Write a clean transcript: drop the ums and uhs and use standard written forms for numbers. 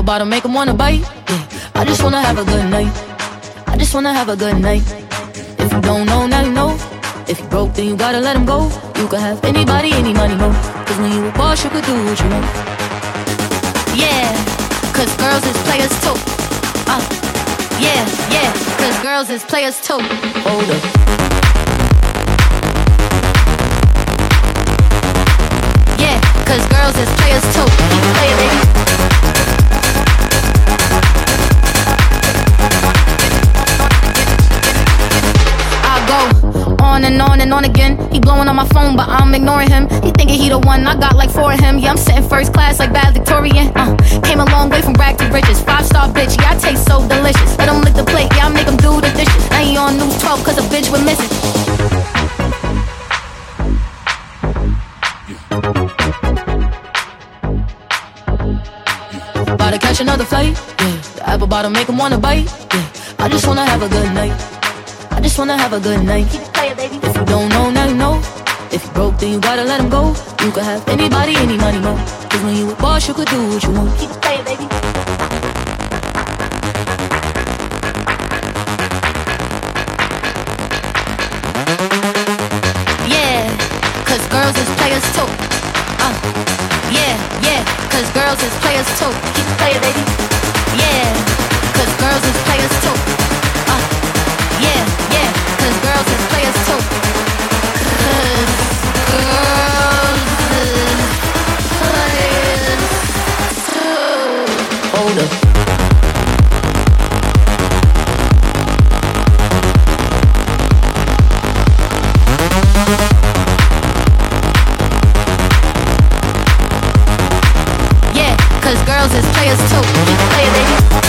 bottom, make 'em wanna bite. Yeah. I just wanna have a good night. I just wanna have a good night. If you don't know, now you know. If you broke, then you gotta let him go. You can have anybody, any money, no. Cause when you a boss, you could do what you want. Yeah, cause girls is players too. Yeah, yeah, cause girls is players too. Hold up. Yeah, cause girls is players too. Keep playing, baby. On and on again. He blowing on my phone, but I'm ignoring him. He thinking he the one, I got like 4 of him. Yeah, I'm sitting first class like valedictorian. Came a long way from rag to riches. 5-star bitch, yeah, I taste so delicious. Let him lick the plate, yeah, I make him do the dishes. Now he on news 12 cause a bitch went missing. About to catch another flight, yeah. The apple bottom make him wanna bite, yeah. I just wanna have a good night. I just wanna have a good night. Keep it playing, baby. If you don't know, now you know. If you broke, then you gotta let him go. You can have anybody, any money, no. Cause when you a boss, you could do what you want. Keep it playing, baby. Yeah, cause girls is players too. Yeah, yeah, cause girls is players too. Keep it playing, baby. Yeah, cause girls is players too. Yeah, yeah, cause girls is players too. Cause girls is players too. Hold up. Yeah, cause girls is players too. Keep playing, baby.